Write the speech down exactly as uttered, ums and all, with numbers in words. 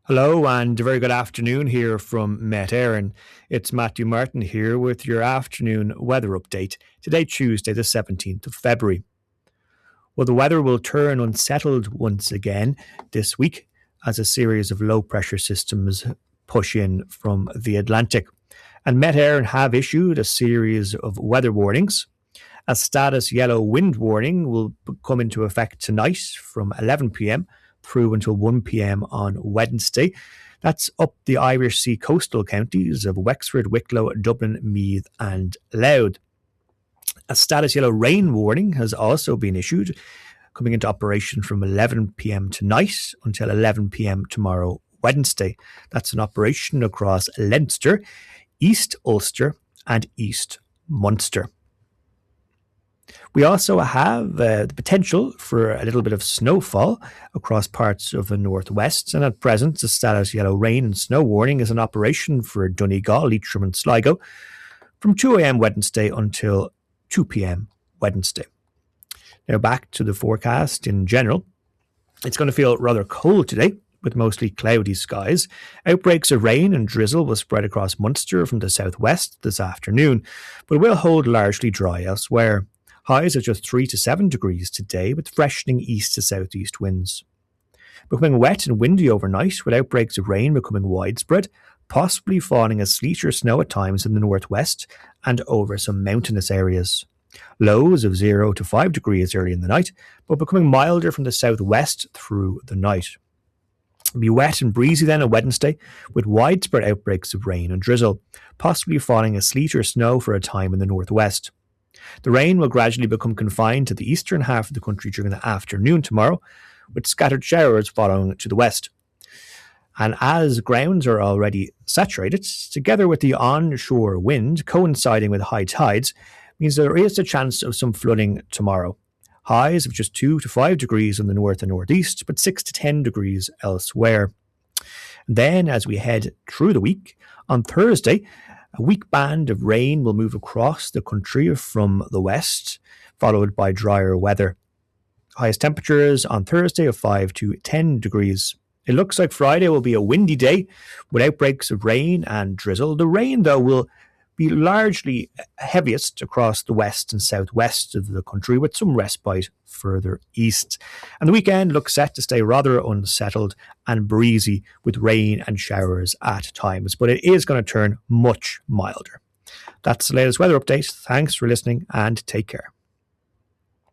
Hello and a very good afternoon here from Met Éireann. It's Matthew Martin here with your afternoon weather update. Today, Tuesday, the seventeenth of February. Well, the weather will turn unsettled once again this week as a series of low pressure systems push in from the Atlantic. And Met Éireann have issued a series of weather warnings. A status yellow wind warning will come into effect tonight from eleven p.m. through until one p.m. on Wednesday. That's up the Irish Sea coastal counties of Wexford, Wicklow, Dublin, Meath and Louth. A status yellow rain warning has also been issued, coming into operation from eleven p.m. tonight until eleven p.m. tomorrow, Wednesday. That's an operation across Leinster, East Ulster and East Munster. We also have uh, the potential for a little bit of snowfall across parts of the northwest, and at present, the status yellow rain and snow warning is in operation for Donegal, Leitrim, and Sligo from two a.m. Wednesday until two p.m. Wednesday. Now, back to the forecast in general. It's going to feel rather cold today, with mostly cloudy skies. Outbreaks of rain and drizzle will spread across Munster from the southwest this afternoon, but will hold largely dry elsewhere. Highs of just three to seven degrees today, with freshening east to southeast winds. Becoming wet and windy overnight, with outbreaks of rain becoming widespread, possibly falling as sleet or snow at times in the northwest and over some mountainous areas. Lows of zero to five degrees early in the night, but becoming milder from the southwest through the night. It'll be wet and breezy then on Wednesday, with widespread outbreaks of rain and drizzle, possibly falling as sleet or snow for a time in the northwest. The rain will gradually become confined to the eastern half of the country during the afternoon tomorrow, with scattered showers following to the west. And as grounds are already saturated, together with the onshore wind coinciding with high tides, means there is a chance of some flooding tomorrow. Highs of just two to five degrees in the north and northeast, but six to ten degrees elsewhere. Then, as we head through the week, on Thursday, a weak band of rain will move across the country from the west, followed by drier weather. Highest temperatures on Thursday of five to ten degrees. It looks like Friday will be a windy day with outbreaks of rain and drizzle. The rain, though, will be largely heaviest across the west and southwest of the country, with some respite further east. And the weekend looks set to stay rather unsettled and breezy, with rain and showers at times, but it is going to turn much milder. That's the latest weather update. Thanks for listening and take care.